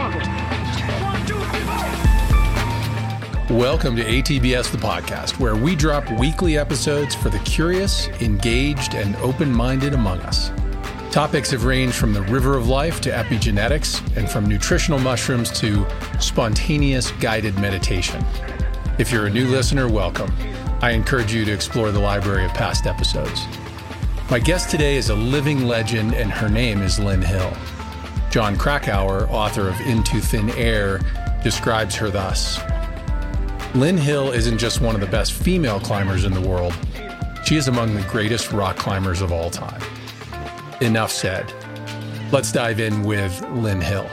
Welcome to ATBS, the podcast, where we drop weekly episodes for the curious, engaged, and open-minded among us. Topics have ranged from the river of life to epigenetics, and from nutritional mushrooms to spontaneous guided meditation. If you're a new listener, welcome. I encourage you to explore the library of past episodes. My guest today is a living legend, and her name is Lynn Hill. Jon Krakauer, author of Into Thin Air, describes her thus. Lynn Hill isn't just one of the best female climbers in the world. She is among the greatest rock climbers of all time. Enough said. Let's dive in with Lynn Hill.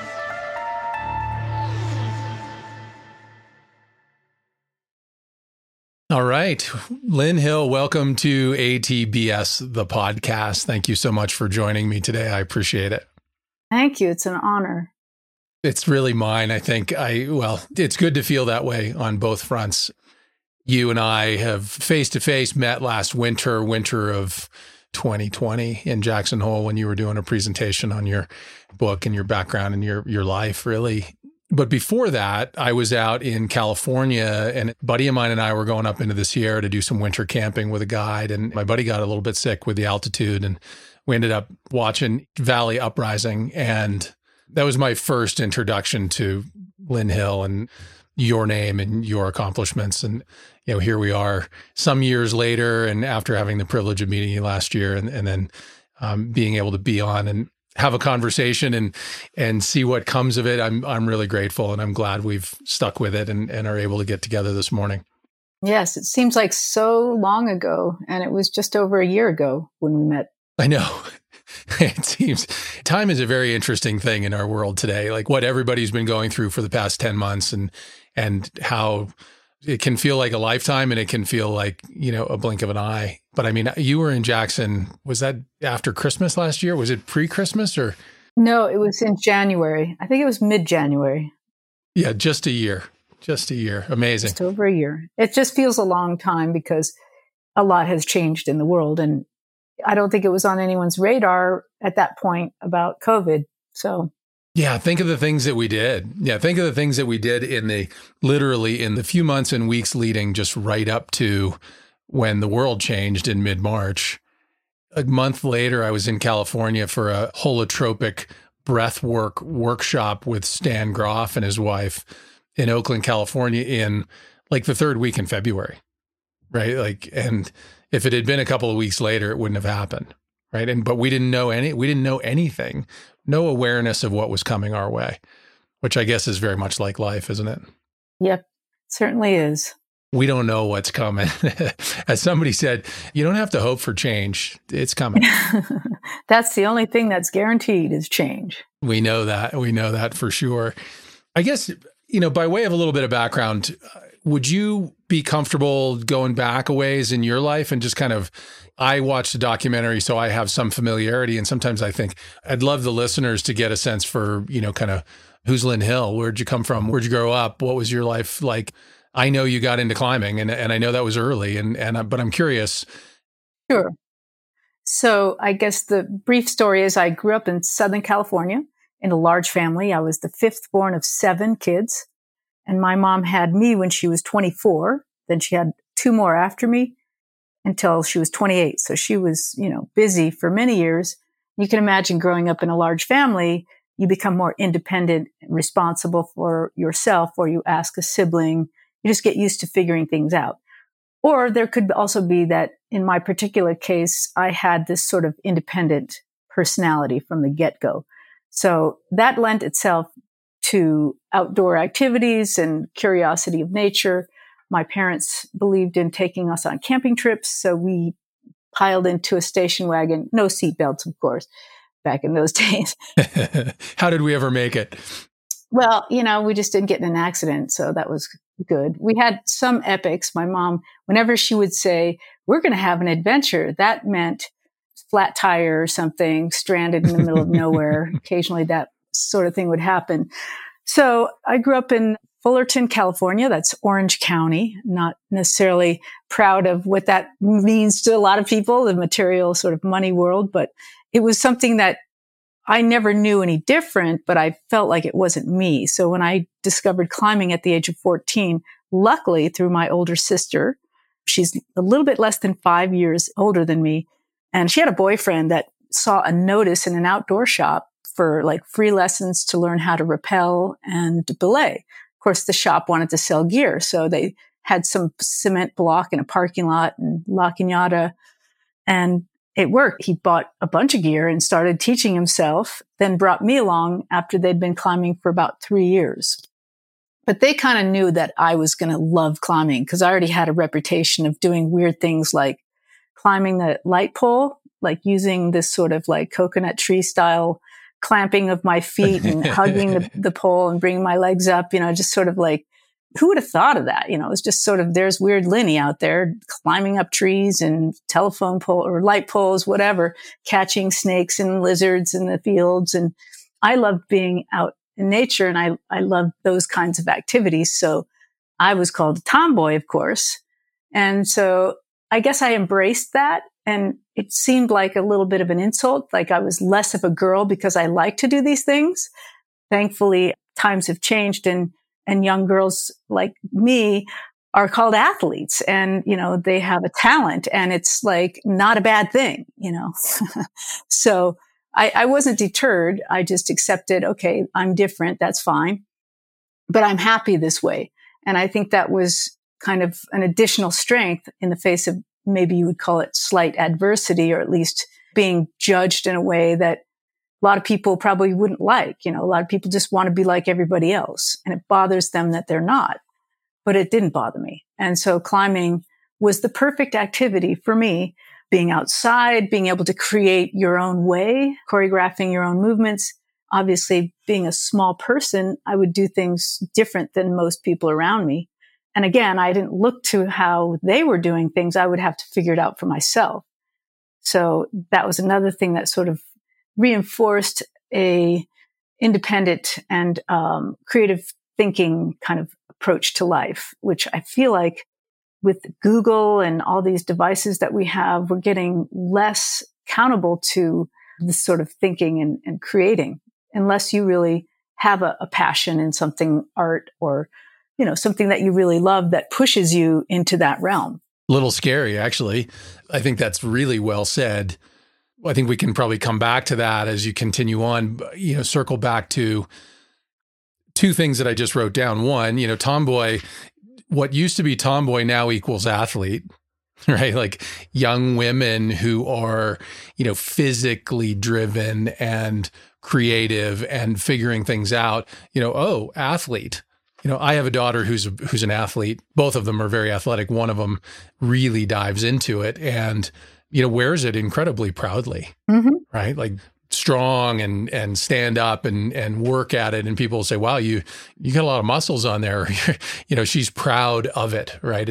All right. Lynn Hill, welcome to ATBS, the podcast. Thank you so much for joining me today. I appreciate it. Thank you. It's an honor. It's really mine. I think it's good to feel that way on both fronts. You and I have face-to-face met last winter of 2020 in Jackson Hole when you were doing a presentation on your book and your background and your life, really. But before that, I was out in California, and a buddy of mine and I were going up into the Sierra to do some winter camping with a guide. And my buddy got a little bit sick with the altitude, and we ended up watching Valley Uprising. And that was my first introduction to Lynn Hill and your name and your accomplishments. And, here we are some years later, and after having the privilege of meeting you last year and then being able to be on and have a conversation and see what comes of it. I'm really grateful, and I'm glad we've stuck with it and are able to get together this morning. Yes, it seems like so long ago, and it was just over a year ago when we met. I know. It seems time is a very interesting thing in our world today, like what everybody's been going through for the past 10 months and how it can feel like a lifetime and it can feel like, a blink of an eye. But I mean, you were in Jackson. Was that after Christmas last year? Was it pre-Christmas or? No, it was in January. I think it was mid-January. Yeah, just a year. Amazing. Just over a year. It just feels a long time because a lot has changed in the world. And I don't think it was on anyone's radar at that point about COVID. So. Yeah, think of the things that we did. Think of the things that we did literally in the few months and weeks leading just right up to when the world changed in mid-March. A month later, I was in California for a holotropic breathwork workshop with Stan Groff and his wife in Oakland, California in like the third week in February, right? And if it had been a couple of weeks later, it wouldn't have happened, right? But we didn't know anything, no awareness of what was coming our way, which I guess is very much like life, isn't it? Yep, certainly is. We don't know what's coming. As somebody said, you don't have to hope for change. It's coming. That's the only thing that's guaranteed is change. We know that for sure. I guess, by way of a little bit of background, would you be comfortable going back a ways in your life and just kind of, I watched a documentary, so I have some familiarity. And sometimes I think I'd love the listeners to get a sense for, kind of who's Lynn Hill? Where'd you come from? Where'd you grow up? What was your life like? I know you got into climbing and I know that was early but I'm curious. Sure. So I guess the brief story is I grew up in Southern California in a large family. I was the fifth born of 7 kids. And my mom had me when she was 24. Then she had 2 more after me until she was 28. So she was, busy for many years. You can imagine growing up in a large family, you become more independent and responsible for yourself, or you ask a sibling. You just get used to figuring things out. Or there could also be that in my particular case, I had this sort of independent personality from the get-go. So that lent itself to outdoor activities and curiosity of nature. My parents believed in taking us on camping trips, so we piled into a station wagon, no seatbelts, of course, back in those days. How did we ever make it? Well, we just didn't get in an accident, so that was good. We had some epics. My mom, whenever she would say, we're going to have an adventure, that meant flat tire or something, stranded in the middle of nowhere. Occasionally that sort of thing would happen. So I grew up in Fullerton, California. That's Orange County. Not necessarily proud of what that means to a lot of people, the material sort of money world, but it was something that I never knew any different, but I felt like it wasn't me. So when I discovered climbing at the age of 14, luckily through my older sister, she's a little bit less than 5 years older than me. And she had a boyfriend that saw a notice in an outdoor shop for like free lessons to learn how to rappel and belay. Of course, the shop wanted to sell gear. So they had some cement block in a parking lot in La Cañada, and it worked. He bought a bunch of gear and started teaching himself, then brought me along after they'd been climbing for about 3 years. But they kind of knew that I was going to love climbing because I already had a reputation of doing weird things like climbing the light pole, like using this sort of like coconut tree style clamping of my feet and hugging the pole and bringing my legs up, just sort of like, who would have thought of that? It was just sort of, there's weird Linny out there climbing up trees and telephone pole or light poles, whatever, catching snakes and lizards in the fields. And I love being out in nature, and I love those kinds of activities. So I was called a tomboy, of course. And so I guess I embraced that. And it seemed like a little bit of an insult, like I was less of a girl because I like to do these things. Thankfully, times have changed, and young girls like me are called athletes, and, they have a talent, and it's like not a bad thing, So I wasn't deterred. I just accepted, okay, I'm different. That's fine, but I'm happy this way. And I think that was kind of an additional strength in the face of, maybe you would call it slight adversity, or at least being judged in a way that a lot of people probably wouldn't like. A lot of people just want to be like everybody else, and it bothers them that they're not. But it didn't bother me. And so climbing was the perfect activity for me, being outside, being able to create your own way, choreographing your own movements. Obviously, being a small person, I would do things different than most people around me. And again, I didn't look to how they were doing things. I would have to figure it out for myself. So that was another thing that sort of reinforced a independent and creative thinking kind of approach to life, which I feel like with Google and all these devices that we have, we're getting less accountable to this sort of thinking and creating, unless you really have a passion in something, art or something that you really love that pushes you into that realm. A little scary, actually. I think that's really well said. I think we can probably come back to that as you continue on, circle back to two things that I just wrote down. One, tomboy, what used to be tomboy now equals athlete, right? Like young women who are, physically driven and creative and figuring things out, athlete. I have a daughter who's an athlete. Both of them are very athletic. One of them really dives into it and, wears it incredibly proudly, right? Like strong and stand up and work at it. And people will say, wow, you got a lot of muscles on there. She's proud of it, right?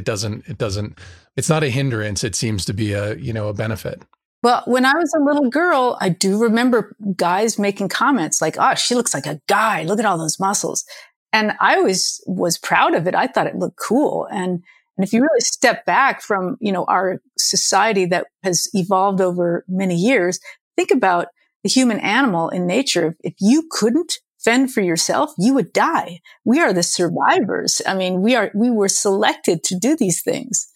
It's not a hindrance. It seems to be a benefit. Well, when I was a little girl, I do remember guys making comments like, oh, she looks like a guy. Look at all those muscles. And I always was proud of it. I thought it looked cool. And if you really step back from, our society that has evolved over many years, think about the human animal in nature. If you couldn't fend for yourself, you would die. We are the survivors. I mean, we were selected to do these things.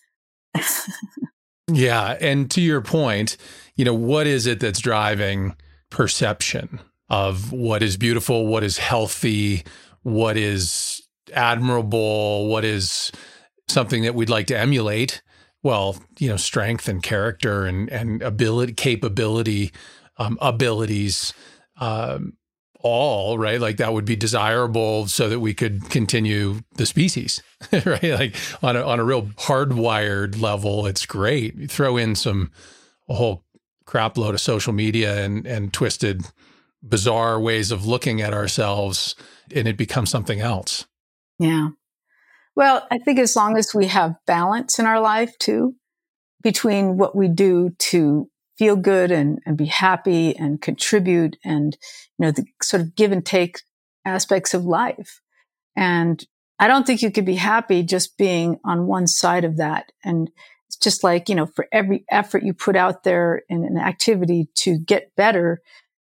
Yeah. And to your point, what is it that's driving perception of what is beautiful, what is healthy, what is admirable, what is something that we'd like to emulate? Well, strength and character and ability, capability, abilities, all right. Like that would be desirable so that we could continue the species, right? Like on a real hardwired level, it's great. You throw in a whole crap load of social media and twisted, bizarre ways of looking at ourselves, and it becomes something else. Yeah. Well, I think as long as we have balance in our life too, between what we do to feel good and be happy and contribute and, the sort of give and take aspects of life. And I don't think you could be happy just being on one side of that. And it's just like, for every effort you put out there in an activity to get better,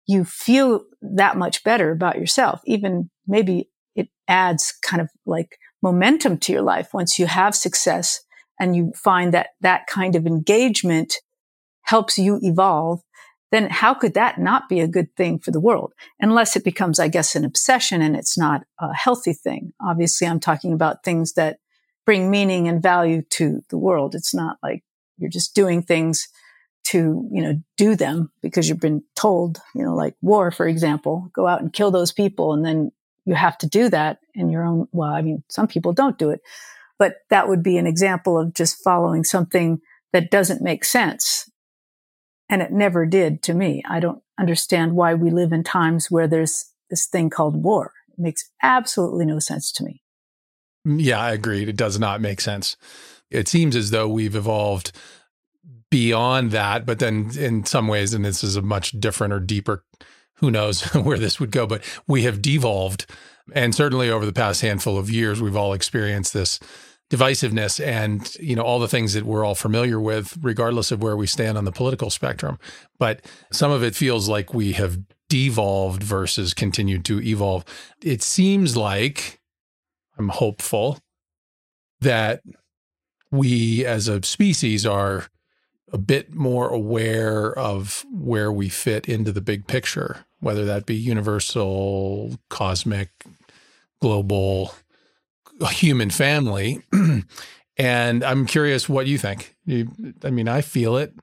you feel that much better about yourself. Even maybe it adds kind of like momentum to your life once you have success and you find that that kind of engagement helps you evolve. Then how could that not be a good thing for the world? Unless it becomes, I guess, an obsession and it's not a healthy thing. Obviously, I'm talking about things that bring meaning and value to the world. It's not like you're just doing things to, do them because you've been told, like war, for example, go out and kill those people. And then you have to do that in your own, well, I mean, some people don't do it, but that would be an example of just following something that doesn't make sense. And it never did to me. I don't understand why we live in times where there's this thing called war. It makes absolutely no sense to me. Yeah, I agree. It does not make sense. It seems as though we've evolved beyond that, but then in some ways, and this is a much different or deeper, who knows where this would go, but we have devolved. And certainly over the past handful of years, we've all experienced this divisiveness and, all the things that we're all familiar with, regardless of where we stand on the political spectrum. But some of it feels like we have devolved versus continued to evolve. It seems like, I'm hopeful, that we as a species are a bit more aware of where we fit into the big picture, whether that be universal, cosmic, global, human family. And I'm curious what you think. I feel it.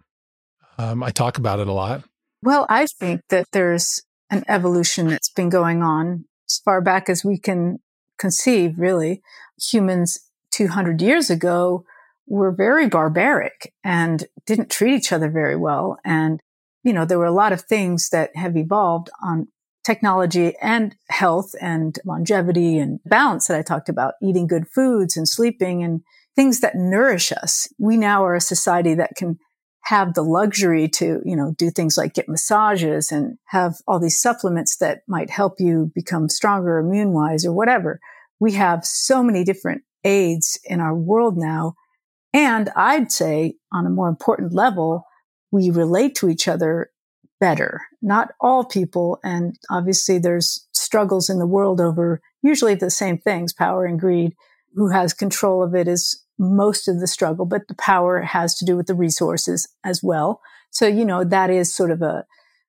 I talk about it a lot. Well, I think that there's an evolution that's been going on as far back as we can conceive, really. Humans 200 years ago were very barbaric and didn't treat each other very well. And, there were a lot of things that have evolved on technology and health and longevity and balance that I talked about, eating good foods and sleeping and things that nourish us. We now are a society that can have the luxury to, do things like get massages and have all these supplements that might help you become stronger immune-wise or whatever. We have so many different aids in our world now. And I'd say on a more important level, we relate to each other better. Not all people. And obviously there's struggles in the world over usually the same things, power and greed. Who has control of it is most of the struggle, but the power has to do with the resources as well. So, that is sort of a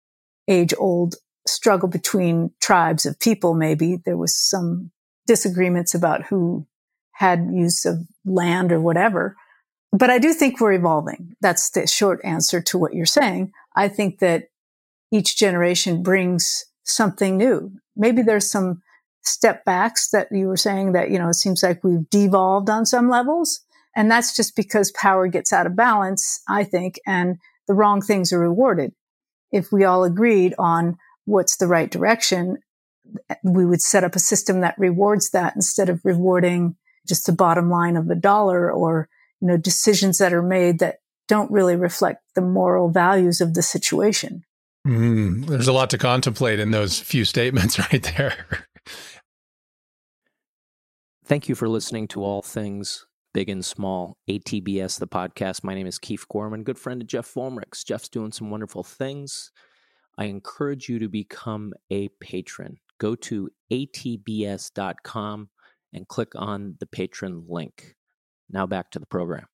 age-old struggle between tribes of people. Maybe there was some disagreements about who had use of land or whatever. But I do think we're evolving. That's the short answer to what you're saying. I think that each generation brings something new. Maybe there's some step backs that you were saying that, it seems like we've devolved on some levels. And that's just because power gets out of balance, I think, and the wrong things are rewarded. If we all agreed on what's the right direction, we would set up a system that rewards that instead of rewarding just the bottom line of the dollar or, decisions that are made that don't really reflect the moral values of the situation. There's a lot to contemplate in those few statements right there. Thank you for listening to All Things Big and Small, ATBS, the podcast. My name is Keith Gorman, good friend of Jeff Volmricks. Jeff's doing some wonderful things. I encourage you to become a patron. Go to atbs.com and click on the patron link. Now back to the program.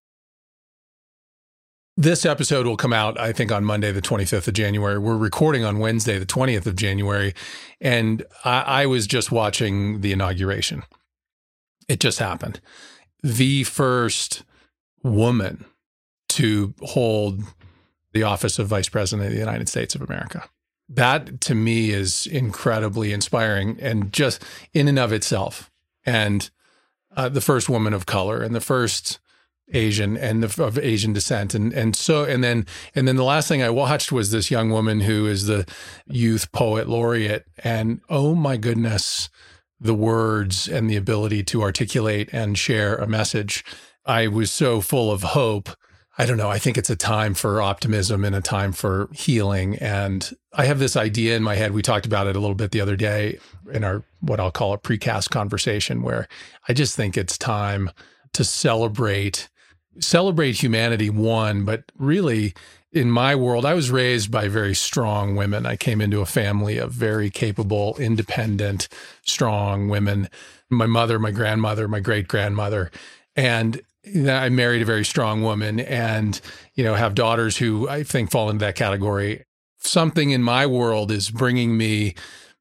This episode will come out, I think, on Monday, the 25th of January. We're recording on Wednesday, the 20th of January. And I was just watching the inauguration. It just happened. The first woman to hold the office of Vice President of the United States of America. That, to me, is incredibly inspiring and just in and of itself. And the first woman of color and the first Asian and of Asian descent. And then the last thing I watched was this young woman who is the youth poet laureate. And oh my goodness, the words and the ability to articulate and share a message. I was so full of hope. I don't know. I think it's a time for optimism and a time for healing. And I have this idea in my head. We talked about it a little bit the other day in our, what I'll call a precast conversation, where I just think it's time to celebrate humanity, one, but really in my world, I was raised by very strong women. I came into a family of very capable, independent, strong women. My mother, my grandmother, my great-grandmother. And I married a very strong woman and, have daughters who I think fall into that category. Something in my world is bringing me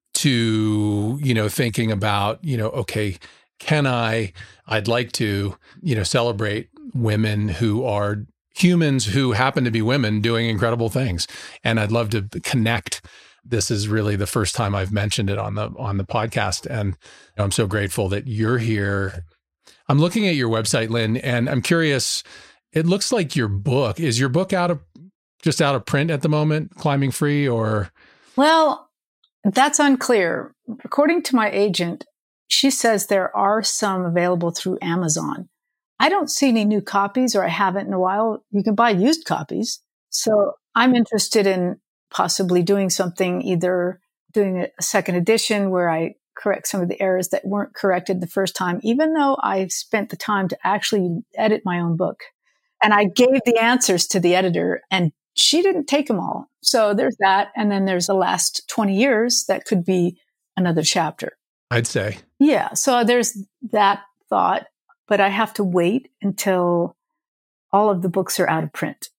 to, thinking about, okay, I'd like to, celebrate women who are humans who happen to be women doing incredible things. And I'd love to connect. This is really the first time I've mentioned it on the podcast. And I'm so grateful that you're here. I'm looking at your website, Lynn, and I'm curious, it looks like is your book out of print at the moment, Climbing Free, or? Well, that's unclear. According to my agent, she says there are some available through Amazon. I don't see any new copies, or I haven't in a while. You can buy used copies. So I'm interested in possibly doing something, either doing a second edition where I correct some of the errors that weren't corrected the first time, even though I spent the time to actually edit my own book. And I gave the answers to the editor, and she didn't take them all. So there's that. And then there's the last 20 years that could be another chapter, I'd say. Yeah. So there's that thought. But I have to wait until all of the books are out of print.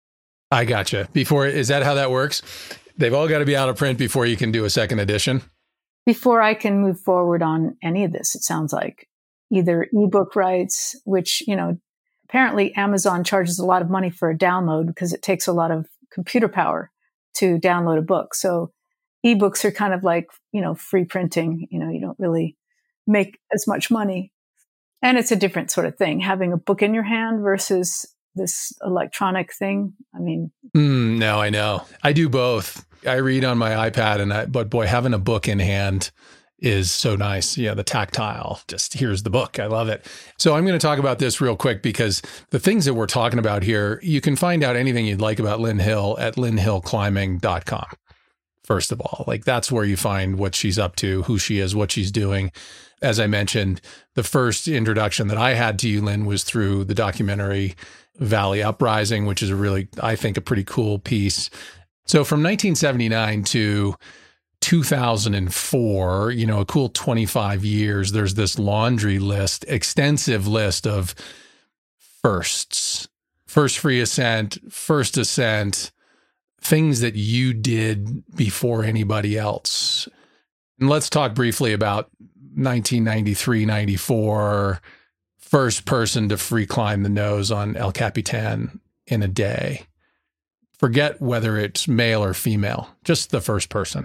I gotcha. Is that how that works? They've all got to be out of print before you can do a second edition? Before I can move forward on any of this, it sounds like. Either ebook rights, which, apparently Amazon charges a lot of money for a download because it takes a lot of computer power to download a book. So ebooks are kind of like, free printing. You don't really make as much money. And it's a different sort of thing, having a book in your hand versus this electronic thing. I mean, no, I know. I do both. I read on my iPad, but boy, having a book in hand is so nice. Yeah, the tactile, just here's the book. I love it. So I'm going to talk about this real quick because the things that we're talking about here, you can find out anything you'd like about Lynn Hill at lynnhillclimbing.com. First of all, that's where you find what she's up to, who she is, what she's doing. As I mentioned, the first introduction that I had to you, Lynn, was through the documentary Valley Uprising, which is I think a pretty cool piece. So from 1979 to 2004, a cool 25 years, there's this extensive list of firsts. First free ascent, first ascent, things that you did before anybody else. And let's talk briefly about 1993, 94, first person to free climb the nose on El Capitan in a day. Forget whether it's male or female, just the first person.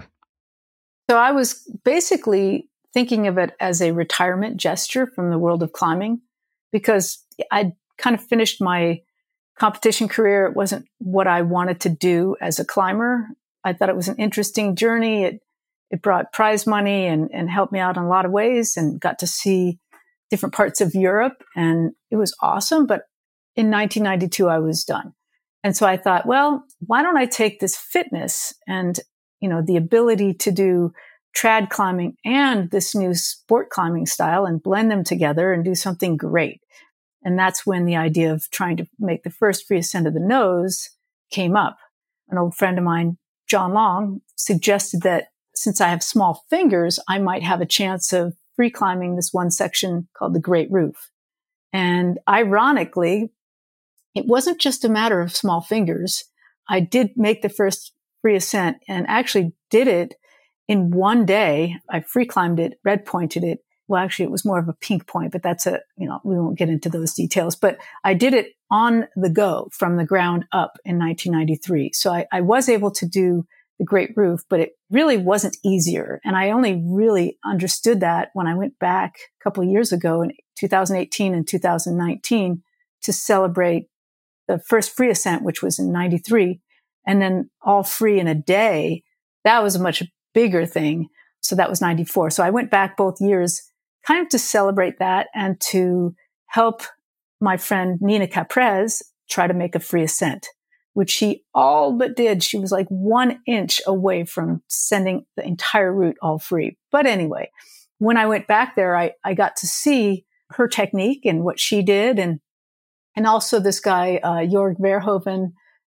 So I was basically thinking of it as a retirement gesture from the world of climbing because I'd kind of finished my competition career. It wasn't what I wanted to do as a climber. I thought it was an interesting journey. It brought prize money and helped me out in a lot of ways and got to see different parts of Europe. And it was awesome. But in 1992, I was done. And so I thought, well, why don't I take this fitness and, the ability to do trad climbing and this new sport climbing style and blend them together and do something great. And that's when the idea of trying to make the first free ascent of the nose came up. An old friend of mine, John Long, suggested that since I have small fingers, I might have a chance of free climbing this one section called the Great Roof. And ironically, it wasn't just a matter of small fingers. I did make the first free ascent and actually did it in one day. I free climbed it, red pointed it. Well, actually, it was more of a pink point, but that's we won't get into those details. But I did it on the go from the ground up in 1993. So I was able to do the Great Roof, but it really wasn't easier. And I only really understood that when I went back a couple of years ago in 2018 and 2019 to celebrate the first free ascent, which was in 93, and then all free in a day. That was a much bigger thing. So that was 94. So I went back both years kind of to celebrate that and to help my friend Nina Caprez try to make a free ascent, which she all but did. She was like 1 inch away from sending the entire route all free. But anyway, when I went back there, I got to see her technique and what she did. And also this guy, Jorg Verhoeven,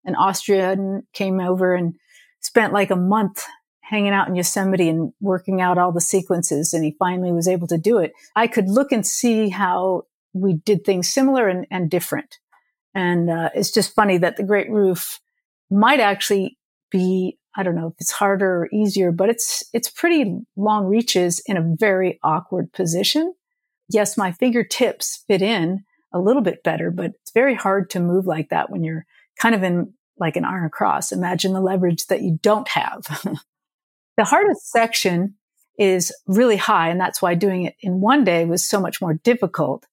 an Austrian came over and spent like a month hanging out in Yosemite and working out all the sequences. And he finally was able to do it. I could look and see how we did things similar and different. And it's just funny that the Great Roof might actually be, I don't know if it's harder or easier, but it's pretty long reaches in a very awkward position. Yes, my fingertips fit in a little bit better, but it's very hard to move like that when you're kind of in like an iron cross. Imagine the leverage that you don't have. The hardest section is really high, and that's why doing it in one day was so much more difficult.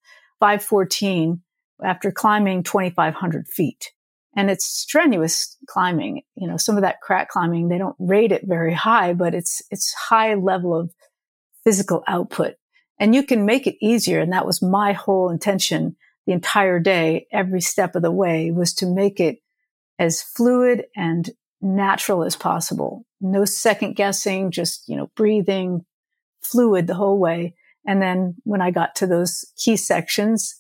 514 after climbing 2,500 feet. And it's strenuous climbing. You know, some of that crack climbing, they don't rate it very high, but it's high level of physical output. And you can make it easier. And that was my whole intention the entire day. Every step of the way was to make it as fluid and natural as possible. No second guessing, just, breathing fluid the whole way. And then when I got to those key sections,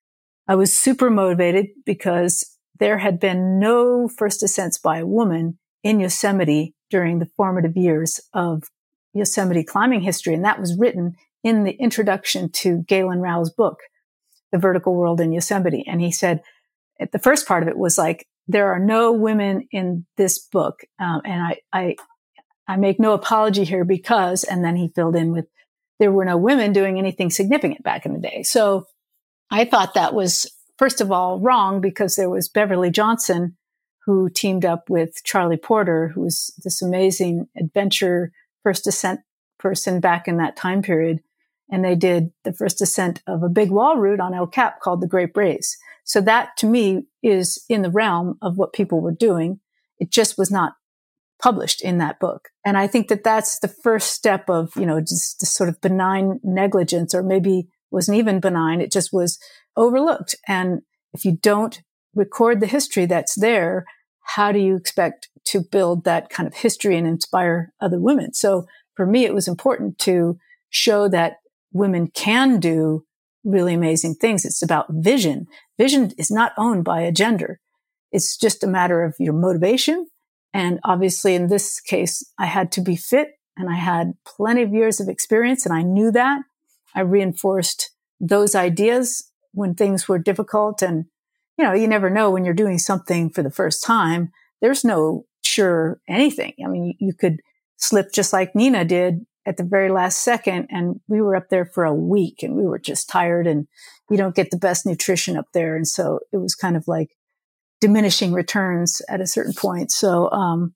I was super motivated because there had been no first ascents by a woman in Yosemite during the formative years of Yosemite climbing history. And that was written in the introduction to Galen Rao's book, The Vertical World in Yosemite. And he said, the first part of it was like, there are no women in this book. And I make no apology here because, and then he filled in with, there were no women doing anything significant back in the day. So I thought that was, first of all, wrong because there was Beverly Johnson who teamed up with Charlie Porter, who was this amazing adventure first ascent person back in that time period. And they did the first ascent of a big wall route on El Cap called the Great Brace. So that to me is in the realm of what people were doing. It just was not published in that book. And I think that that's the first step of, just the sort of benign negligence, or maybe wasn't even benign. It just was overlooked. And if you don't record the history that's there, how do you expect to build that kind of history and inspire other women? So for me, it was important to show that women can do really amazing things. It's about vision. Vision is not owned by a gender. It's just a matter of your motivation. And obviously in this case, I had to be fit and I had plenty of years of experience and I knew that. I reinforced those ideas when things were difficult. And, you never know when you're doing something for the first time. There's no sure anything. I mean, you could slip just like Nina did at the very last second. And we were up there for a week and we were just tired and you don't get the best nutrition up there. And so it was kind of like diminishing returns at a certain point. So,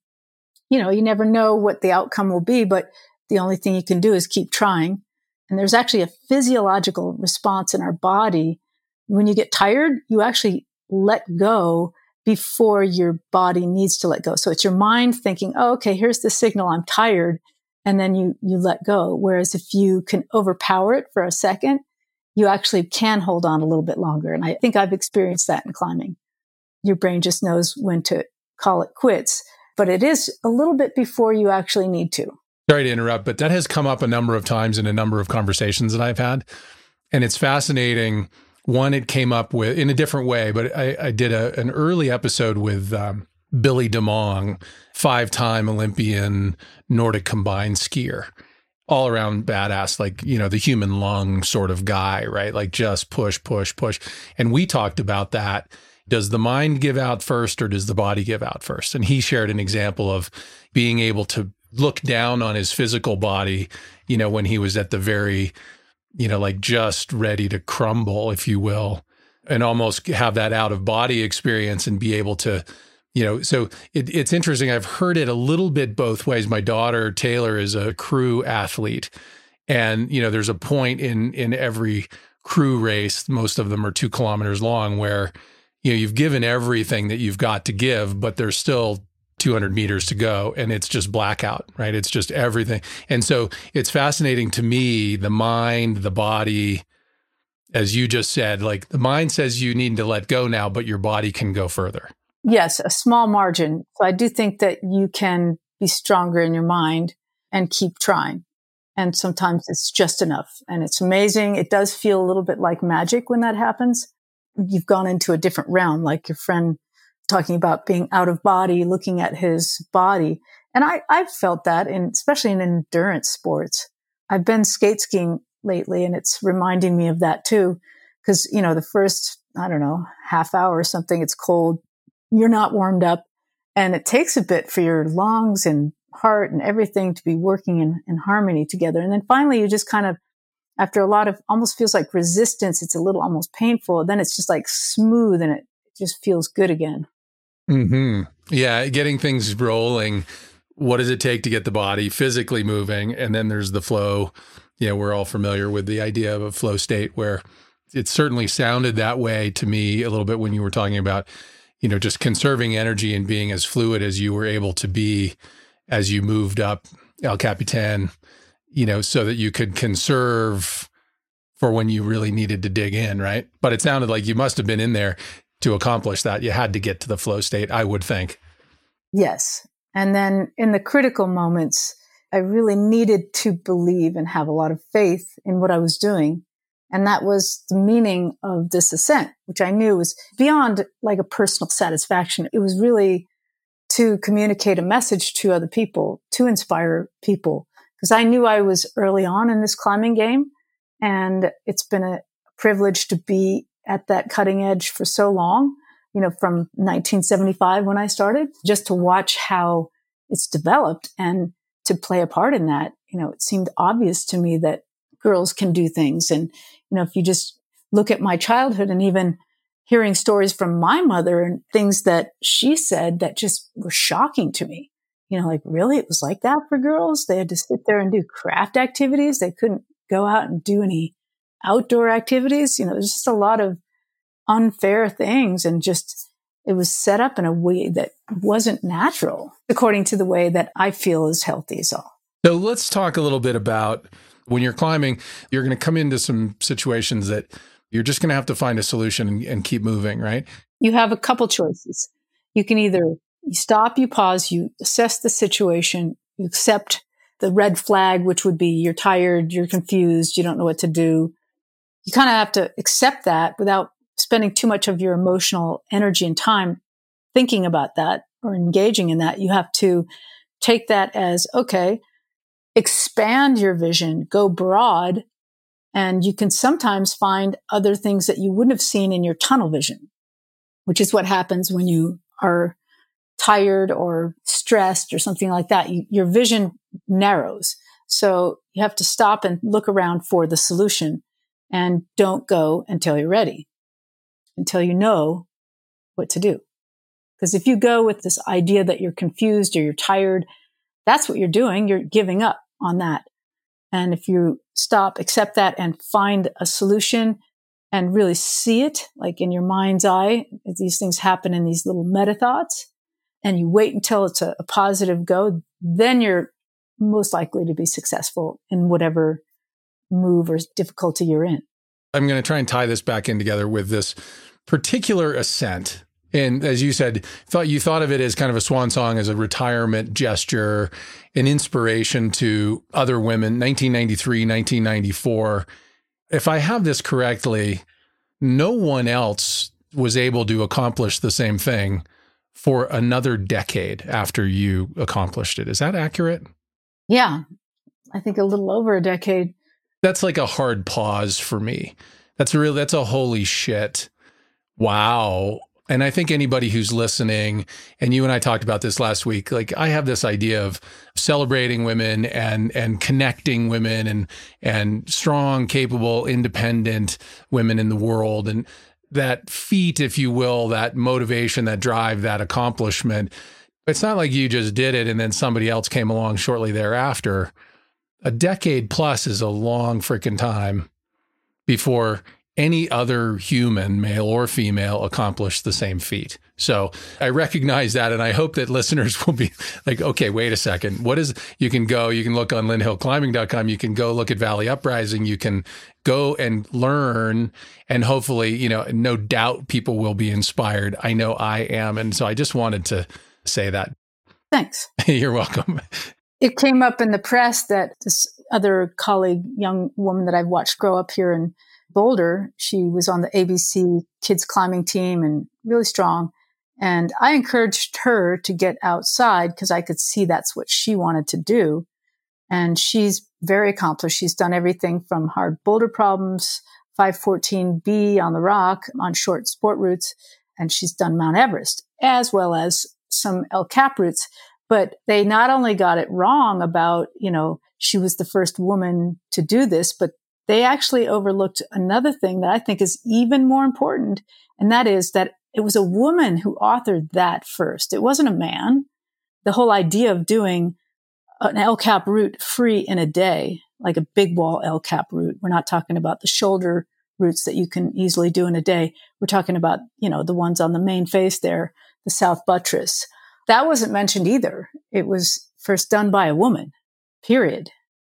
you never know what the outcome will be, but the only thing you can do is keep trying. And there's actually a physiological response in our body. When you get tired, you actually let go before your body needs to let go. So it's your mind thinking, oh, okay, here's the signal, I'm tired. And then you let go. Whereas if you can overpower it for a second, you actually can hold on a little bit longer. And I think I've experienced that in climbing. Your brain just knows when to call it quits, but it is a little bit before you actually need to. Sorry to interrupt, but that has come up a number of times in a number of conversations that I've had. And it's fascinating. One, it came up with in a different way, but I did an early episode with Billy DeMong, 5-time Olympian Nordic combined skier, all around badass, like, the human lung sort of guy, right? Like just push, push, push. And we talked about that. Does the mind give out first or does the body give out first? And he shared an example of being able to look down on his physical body, when he was at the very, like just ready to crumble, if you will, and almost have that out of body experience and be able to, so it's interesting. I've heard it a little bit both ways. My daughter, Taylor, is a crew athlete. And, there's a point in every crew race, most of them are 2 kilometers long, where, you've given everything that you've got to give, but there's still 200 meters to go and it's just blackout, right? It's just everything. And so it's fascinating to me, the mind, the body, as you just said, like the mind says you need to let go now, but your body can go further. Yes, a small margin. So I do think that you can be stronger in your mind and keep trying. And sometimes it's just enough. And it's amazing. It does feel a little bit like magic when that happens. You've gone into a different realm, like your friend talking about being out of body, looking at his body. And I've felt that, especially in endurance sports. I've been skate skiing lately, and it's reminding me of that too. Because, the first, I don't know, half hour or something, it's cold. You're not warmed up. And it takes a bit for your lungs and heart and everything to be working in harmony together. And then finally, you just kind of, after a lot of, almost feels like resistance, it's a little almost painful. Then it's just like smooth and it just feels good again. Mm-hmm. Yeah, getting things rolling. What does it take to get the body physically moving? And then there's the flow. We're all familiar with the idea of a flow state, where it certainly sounded that way to me a little bit when you were talking about, just conserving energy and being as fluid as you were able to be as you moved up El Capitan, so that you could conserve for when you really needed to dig in, right? But it sounded like you must have been in there to accomplish that. You had to get to the flow state, I would think. Yes. And then in the critical moments, I really needed to believe and have a lot of faith in what I was doing. And that was the meaning of this ascent, which I knew was beyond like a personal satisfaction. It was really to communicate a message to other people, to inspire people. Because I knew I was early on in this climbing game. And it's been a privilege to be at that cutting edge for so long, from 1975 when I started, just to watch how it's developed and to play a part in that. It seemed obvious to me that girls can do things. And, if you just look at my childhood and even hearing stories from my mother and things that she said that just were shocking to me, like, really, it was like that for girls? They had to sit there and do craft activities. They couldn't go out and do any outdoor activities. There's just a lot of unfair things, and just, it was set up in a way that wasn't natural, according to the way that I feel is healthy. So let's talk a little bit about when you're climbing, you're going to come into some situations that you're just going to have to find a solution and keep moving, right? You have a couple choices. You can either you stop, you pause, you assess the situation, you accept the red flag, which would be you're tired, you're confused, you don't know what to do. You kind of have to accept that without spending too much of your emotional energy and time thinking about that or engaging in that. You have to take that as, okay, expand your vision, go broad, and you can sometimes find other things that you wouldn't have seen in your tunnel vision, which is what happens when you are tired or stressed or something like that. Your vision narrows. So you have to stop and look around for the solution, and don't go until you're ready, until you know what to do. Because if you go with this idea that you're confused or you're tired, that's what you're doing. You're giving up on that. And if you stop, accept that, and find a solution and really see it, like in your mind's eye, as these things happen in these little meta thoughts, and you wait until it's a positive go, then you're most likely to be successful in whatever move or difficulty you're in. I'm going to try and tie this back in together with this particular ascent. And as you said, you thought of it as kind of a swan song, as a retirement gesture, an inspiration to other women, 1993, 1994. If I have this correctly, no one else was able to accomplish the same thing for another decade after you accomplished it. Is that accurate? Yeah, I think a little over a decade. That's like a hard pause for me. That's a holy shit. Wow. And I think anybody who's listening, and you and I talked about this last week, like I have this idea of celebrating women and connecting women and strong, capable, independent women in the world. And that feat, if you will, that motivation, that drive, that accomplishment, it's not like you just did it and then somebody else came along shortly thereafter. A decade plus is a long freaking time before any other human, male or female, accomplished the same feat. So I recognize that, and I hope that listeners will be like, okay, wait a second. You can look on lynnhillclimbing.com. You can go look at Valley Uprising. You can go and learn, and hopefully, no doubt people will be inspired. I know I am. And so I just wanted to say that. Thanks. You're welcome. It came up in the press that this other colleague, young woman that I've watched grow up here in Boulder, she was on the ABC kids climbing team and really strong. And I encouraged her to get outside because I could see that's what she wanted to do. And she's very accomplished. She's done everything from hard boulder problems, 514B on the rock, on short sport routes, and she's done Mount Everest, as well as some El Cap routes. But they not only got it wrong about, she was the first woman to do this, but they actually overlooked another thing that I think is even more important. And that is that it was a woman who authored that first. It wasn't a man. The whole idea of doing an El Cap route free in a day, like a big wall El Cap route. We're not talking about the shoulder routes that you can easily do in a day. We're talking about, the ones on the main face there, the South Buttress. That wasn't mentioned either. It was first done by a woman, period.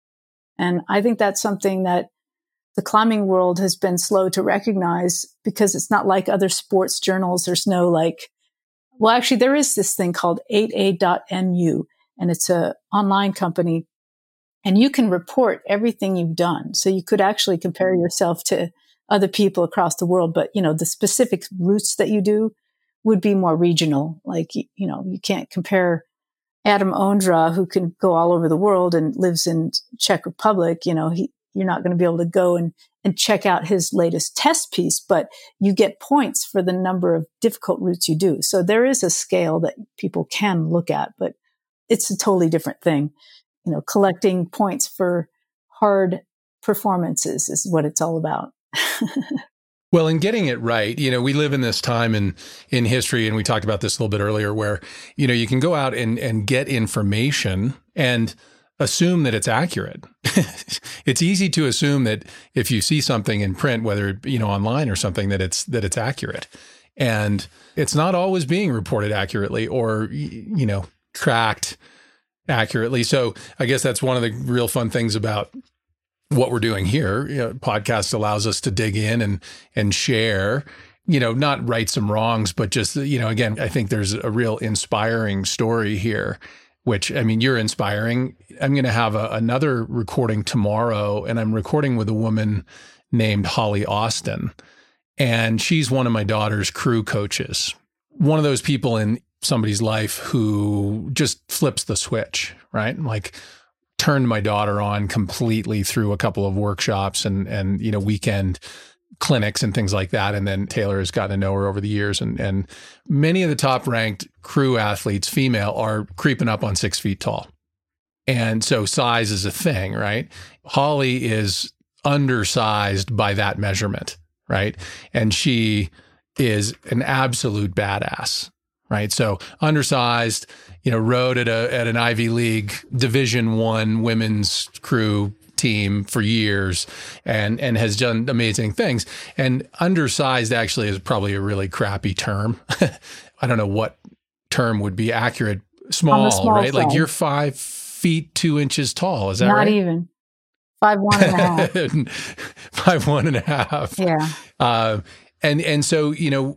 And I think that's something that the climbing world has been slow to recognize because it's not like other sports journals. There's no actually there is this thing called 8a.mu, and it's a online company, and you can report everything you've done. So you could actually compare yourself to other people across the world. But, the specific routes that you do would be more regional. Like, you can't compare Adam Ondra, who can go all over the world and lives in Czech Republic. You're not going to be able to go and check out his latest test piece, but you get points for the number of difficult routes you do. So there is a scale that people can look at, but it's a totally different thing. Collecting points for hard performances is what it's all about. Well, and getting it right, we live in this time in history, and we talked about this a little bit earlier, where, you can go out and get information and assume that it's accurate. It's easy to assume that if you see something in print, whether, online or something, that it's accurate. And it's not always being reported accurately or, tracked accurately. So I guess that's one of the real fun things about what we're doing here. Podcast allows us to dig in and share, not right some wrongs, but just, again, I think there's a real inspiring story here, which, you're inspiring. I'm going to have another recording tomorrow, and I'm recording with a woman named Holly Austin, and she's one of my daughter's crew coaches. One of those people in somebody's life who just flips the switch, right? Like turned my daughter on completely through a couple of workshops and weekend clinics and things like that. And then Taylor has gotten to know her over the years. And many of the top ranked crew athletes, female, are creeping up on 6 feet tall. And so size is a thing, right? Holly is undersized by that measurement, right? And she is an absolute badass, right? So undersized, rode at an Ivy League Division I women's crew team for years and has done amazing things. And undersized actually is probably a really crappy term. I don't know what term would be accurate. Small right? Side. Like you're 5 feet 2 inches tall. Is that right? Not even 5'1.5". 5'1.5". Yeah. And so,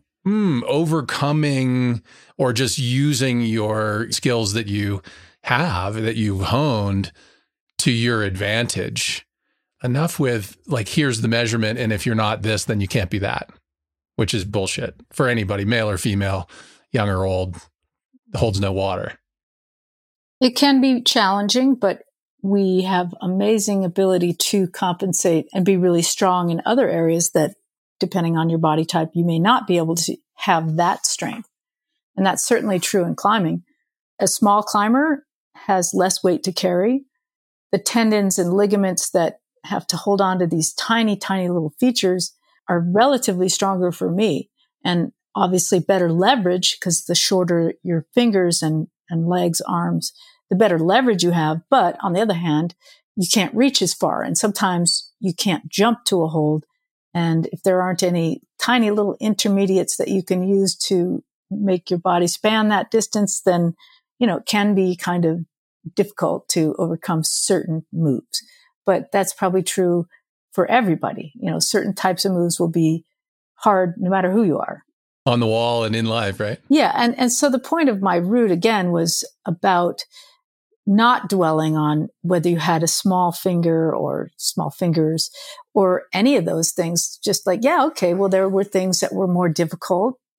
overcoming or just using your skills that you have, that you've honed to your advantage. Enough with here's the measurement, and if you're not this, then you can't be that, which is bullshit for anybody, male or female, young or old, holds no water. It can be challenging, but we have amazing ability to compensate and be really strong in other areas that, depending on your body type, you may not be able to have that strength. And that's certainly true in climbing. A small climber has less weight to carry. The tendons and ligaments that have to hold on to these tiny, tiny little features are relatively stronger for me. And obviously better leverage, because the shorter your fingers and legs, arms, the better leverage you have. But on the other hand, you can't reach as far. And sometimes you can't jump to a hold. And if there aren't any tiny little intermediates that you can use to make your body span that distance, then, it can be kind of difficult to overcome certain moves. But that's probably true for everybody. Certain types of moves will be hard no matter who you are. On the wall and in life, right? Yeah. And so the point of my route, again, was about not dwelling on whether you had a small finger or small fingers or any of those things. Just there were things that were more difficult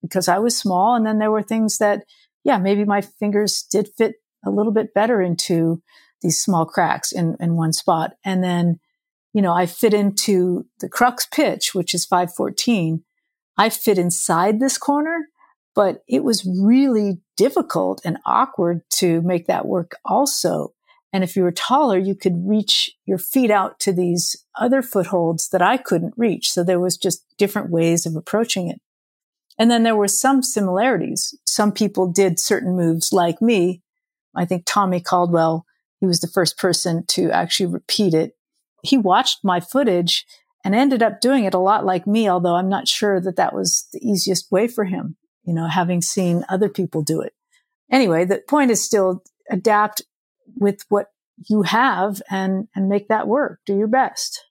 because I was small. And then there were things that, yeah, maybe my fingers did fit a little bit better into these small cracks in one spot. And then, I fit into the crux pitch, which is 514. I fit inside this corner, but it was really difficult and awkward to make that work also. And if you were taller, you could reach your feet out to these other footholds that I couldn't reach. So there was just different ways of approaching it. And then there were some similarities. Some people did certain moves like me. I think Tommy Caldwell, he was the first person to actually repeat it. He watched my footage and ended up doing it a lot like me, although I'm not sure that that was the easiest way for him, having seen other people do it. Anyway, the point is still adapt with what you have and make that work. Do your best.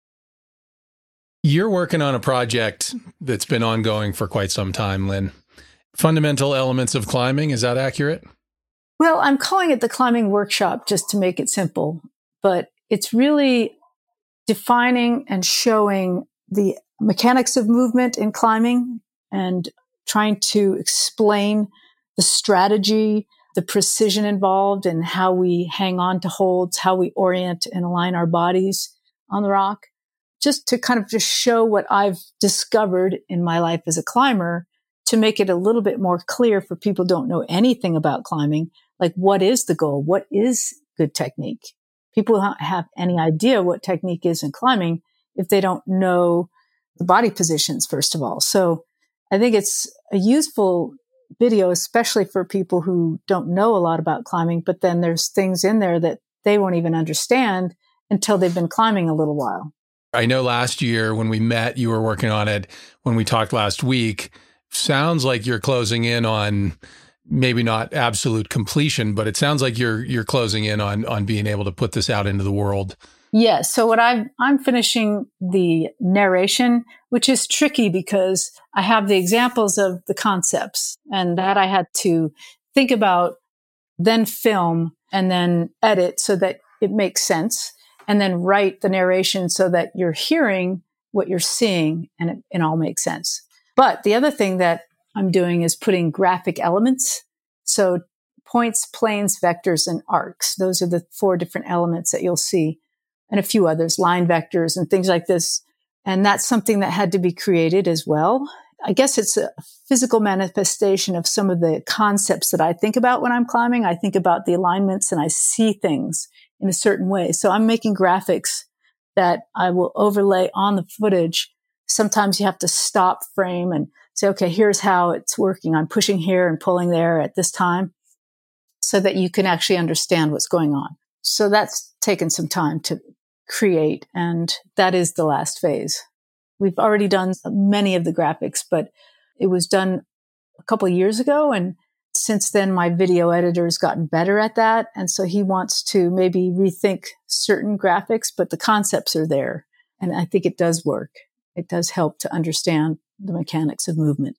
You're working on a project that's been ongoing for quite some time, Lynn. Fundamental elements of climbing, is that accurate? Well, I'm calling it the climbing workshop just to make it simple, but it's really defining and showing the mechanics of movement in climbing and trying to explain the strategy, the precision involved in how we hang on to holds, how we orient and align our bodies on the rock, just to kind of just show what I've discovered in my life as a climber to make it a little bit more clear for people who don't know anything about climbing. Like, what is the goal? What is good technique? People don't have any idea what technique is in climbing if they don't know the body positions, first of all. So I think it's a useful video, especially for people who don't know a lot about climbing, but then there's things in there that they won't even understand until they've been climbing a little while. I know last year when we met, you were working on it. When we talked last week, sounds like you're closing in on maybe not absolute completion, but it sounds like you're closing in on being able to put this out into the world. Yes. So I'm finishing the narration, which is tricky because I have the examples of the concepts and that I had to think about, then film and then edit so that it makes sense, and then write the narration so that you're hearing what you're seeing and it all makes sense. But the other thing that I'm doing is putting graphic elements. So points, planes, vectors, and arcs. Those are the 4 different elements that you'll see, and a few others, line vectors and things like this. And that's something that had to be created as well. I guess it's a physical manifestation of some of the concepts that I think about when I'm climbing. I think about the alignments and I see things in a certain way. So I'm making graphics that I will overlay on the footage. Sometimes you have to stop frame and say, okay, here's how it's working. I'm pushing here and pulling there at this time so that you can actually understand what's going on. So that's taken some time to create, and that is the last phase. We've already done many of the graphics, but it was done a couple of years ago. And since then, my video editor has gotten better at that. And so he wants to maybe rethink certain graphics, but the concepts are there. And I think it does work. It does help to understand the mechanics of movement.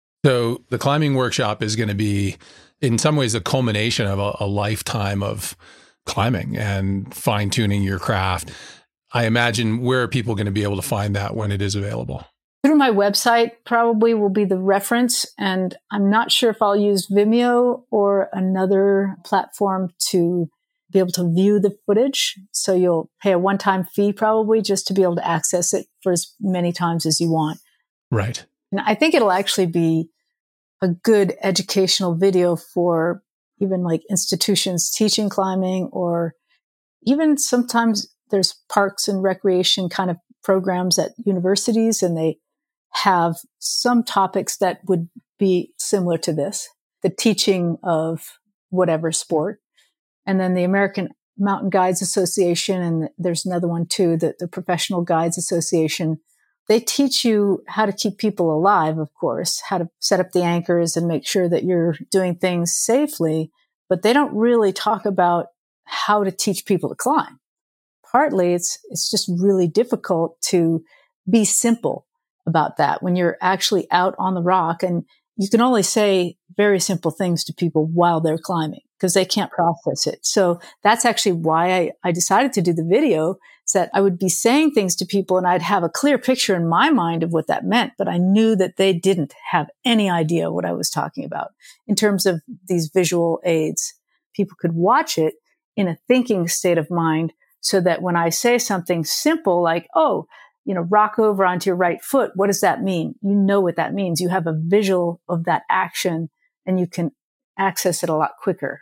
So the climbing workshop is going to be, in some ways, a culmination of a lifetime of climbing and fine-tuning your craft. I imagine, where are people going to be able to find that when it is available? Through my website probably will be the reference. And I'm not sure if I'll use Vimeo or another platform to be able to view the footage. So you'll pay a one-time fee probably just to be able to access it for as many times as you want. Right. And I think it'll actually be a good educational video for even like institutions teaching climbing, or even sometimes there's parks and recreation kind of programs at universities, and they have some topics that would be similar to this, the teaching of whatever sport. And then the American Mountain Guides Association, and there's another one too, the Professional Guides Association. They teach you how to keep people alive, of course, how to set up the anchors and make sure that you're doing things safely, but they don't really talk about how to teach people to climb. Partly it's just really difficult to be simple about that when you're actually out on the rock, and you can only say very simple things to people while they're climbing because they can't process it. So that's actually why I decided to do the video, is that I would be saying things to people and I'd have a clear picture in my mind of what that meant, but I knew that they didn't have any idea what I was talking about in terms of these visual aids. People could watch it in a thinking state of mind so that when I say something simple like, oh, rock over onto your right foot, what does that mean? You know what that means. You have a visual of that action and you can access it a lot quicker.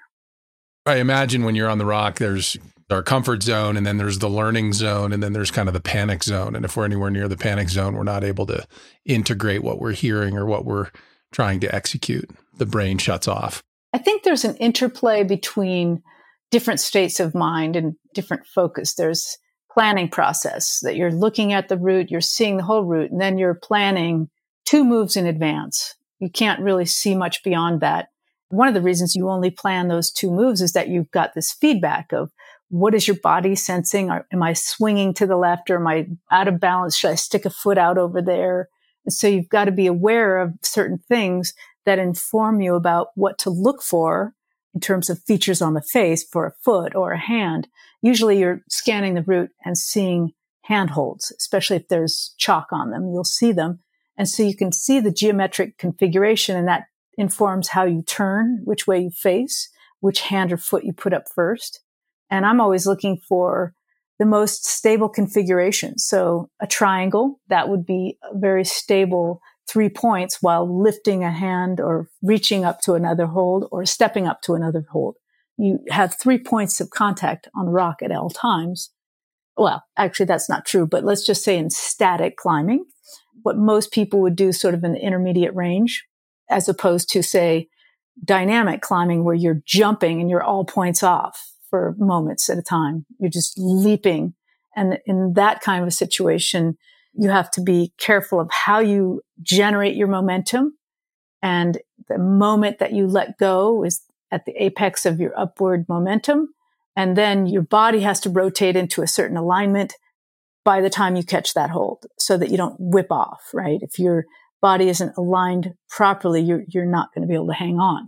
I imagine when you're on the rock, there's our comfort zone, and then there's the learning zone, and then there's kind of the panic zone. And if we're anywhere near the panic zone, we're not able to integrate what we're hearing or what we're trying to execute. The brain shuts off. I think there's an interplay between different states of mind and different focus. There's planning process that you're looking at the route, you're seeing the whole route, and then you're planning 2 moves in advance. You can't really see much beyond that. One of the reasons you only plan those 2 moves is that you've got this feedback of what is your body sensing? Am I swinging to the left, or am I out of balance? Should I stick a foot out over there? And so you've got to be aware of certain things that inform you about what to look for in terms of features on the face for a foot or a hand. Usually you're scanning the route and seeing handholds, especially if there's chalk on them, you'll see them. And so you can see the geometric configuration, and that informs how you turn, which way you face, which hand or foot you put up first. And I'm always looking for the most stable configuration. So a triangle, that would be a very stable 3 points while lifting a hand or reaching up to another hold or stepping up to another hold. You have 3 points of contact on the rock at all times. Well, actually, that's not true, but let's just say in static climbing, what most people would do sort of in the intermediate range, as opposed to, say, dynamic climbing where you're jumping and you're all points off for moments at a time. You're just leaping. And in that kind of a situation, you have to be careful of how you generate your momentum. And the moment that you let go is at the apex of your upward momentum. And then your body has to rotate into a certain alignment by the time you catch that hold so that you don't whip off, right? If your body isn't aligned properly, you're not going to be able to hang on.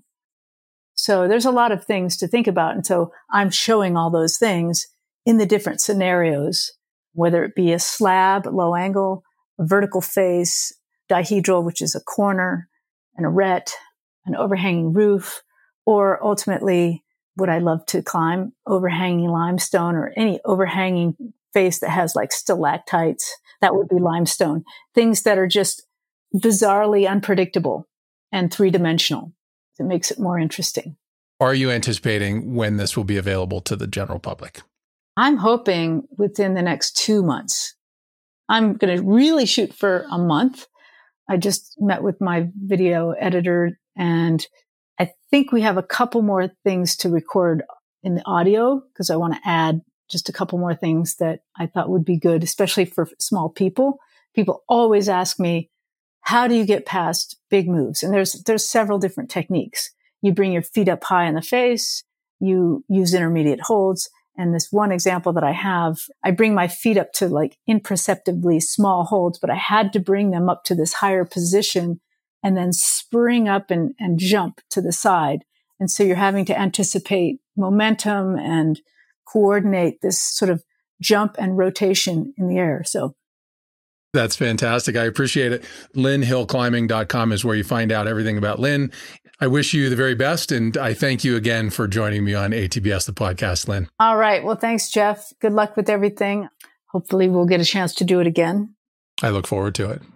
So there's a lot of things to think about. And so I'm showing all those things in the different scenarios, whether it be a slab, low angle, a vertical face, dihedral, which is a corner, an arete, an overhanging roof, or ultimately what I love to climb, overhanging limestone or any overhanging face that has like stalactites. That would be limestone. Things that are just bizarrely unpredictable and 3-dimensional. It makes it more interesting. Are you anticipating when this will be available to the general public? I'm hoping within the next 2 months. I'm going to really shoot for a month. I just met with my video editor, and I think we have a couple more things to record in the audio because I want to add just a couple more things that I thought would be good, especially for small people. People always ask me, how do you get past big moves? And there's several different techniques. You bring your feet up high in the face. You use intermediate holds. And this one example that I have, I bring my feet up to like imperceptibly small holds, but I had to bring them up to this higher position and then spring up and jump to the side. And so you're having to anticipate momentum and coordinate this sort of jump and rotation in the air. So that's fantastic. I appreciate it. LynnHillClimbing.com is where you find out everything about Lynn. I wish you the very best, and I thank you again for joining me on ATBS, the podcast, Lynn. All right. Well, thanks, Jeff. Good luck with everything. Hopefully we'll get a chance to do it again. I look forward to it.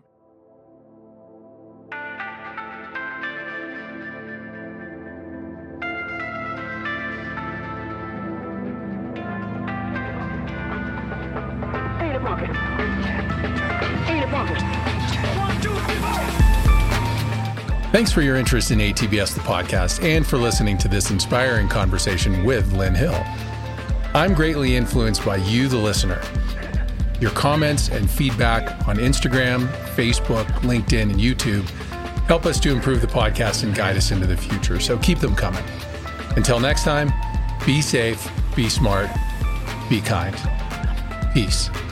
Thanks for your interest in ATBS, the podcast, and for listening to this inspiring conversation with Lynn Hill. I'm greatly influenced by you, the listener. Your comments and feedback on Instagram, Facebook, LinkedIn, and YouTube help us to improve the podcast and guide us into the future. So keep them coming. Until next time, be safe, be smart, be kind. Peace.